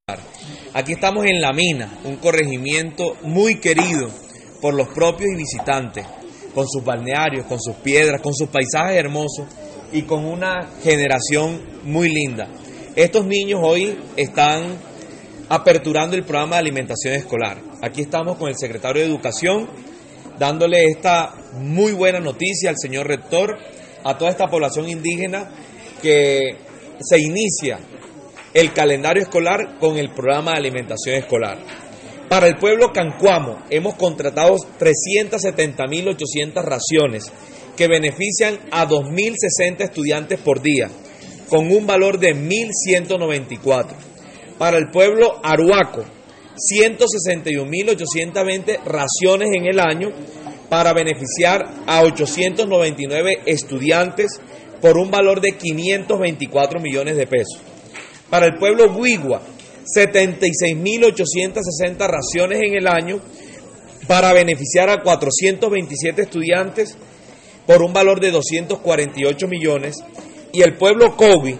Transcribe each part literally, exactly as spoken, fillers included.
Aquí estamos en La Mina, un corregimiento muy querido por los propios y visitantes, con sus balnearios, con sus piedras, con sus paisajes hermosos y con una generación muy linda. Estos niños hoy están aperturando el programa de alimentación escolar. Aquí estamos con el secretario de Educación, dándole esta muy buena noticia al señor rector, a toda esta población indígena, que se inicia el calendario escolar con el programa de alimentación escolar. Para el pueblo cancuamo hemos contratado trescientas setenta mil ochocientas raciones que benefician a dos mil sesenta estudiantes por día, con un valor de mil ciento noventa y cuatro. Para el pueblo aruaco, ciento sesenta y un mil ochocientas veinte raciones en el año para beneficiar a ochocientos noventa y nueve estudiantes por un valor de quinientos veinticuatro millones de pesos. Para el pueblo Huigua, setenta y seis mil ochocientas sesenta raciones en el año para beneficiar a cuatrocientos veintisiete estudiantes por un valor de doscientos cuarenta y ocho millones. Y el pueblo Cobi,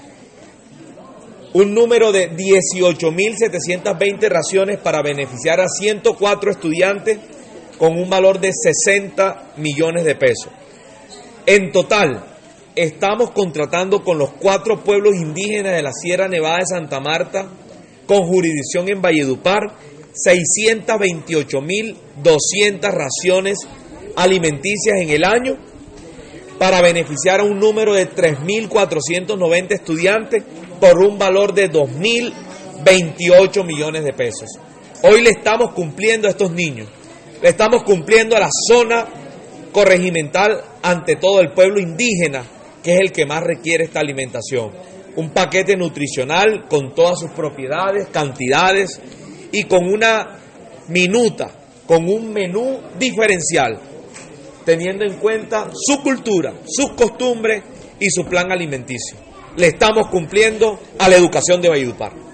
un número de dieciocho mil setecientas veinte raciones para beneficiar a ciento cuatro estudiantes con un valor de sesenta millones de pesos. En total, estamos contratando con los cuatro pueblos indígenas de la Sierra Nevada de Santa Marta, con jurisdicción en Valledupar, seiscientas veintiocho mil doscientas raciones alimenticias en el año para beneficiar a un número de tres mil cuatrocientos noventa estudiantes por un valor de dos mil veintiocho millones de pesos. Hoy le estamos cumpliendo a estos niños, le estamos cumpliendo a la zona corregimental, ante todo el pueblo indígena, que es el que más requiere esta alimentación. Un paquete nutricional con todas sus propiedades, cantidades y con una minuta, con un menú diferencial, teniendo en cuenta su cultura, sus costumbres y su plan alimenticio. Le estamos cumpliendo a la educación de Valledupar.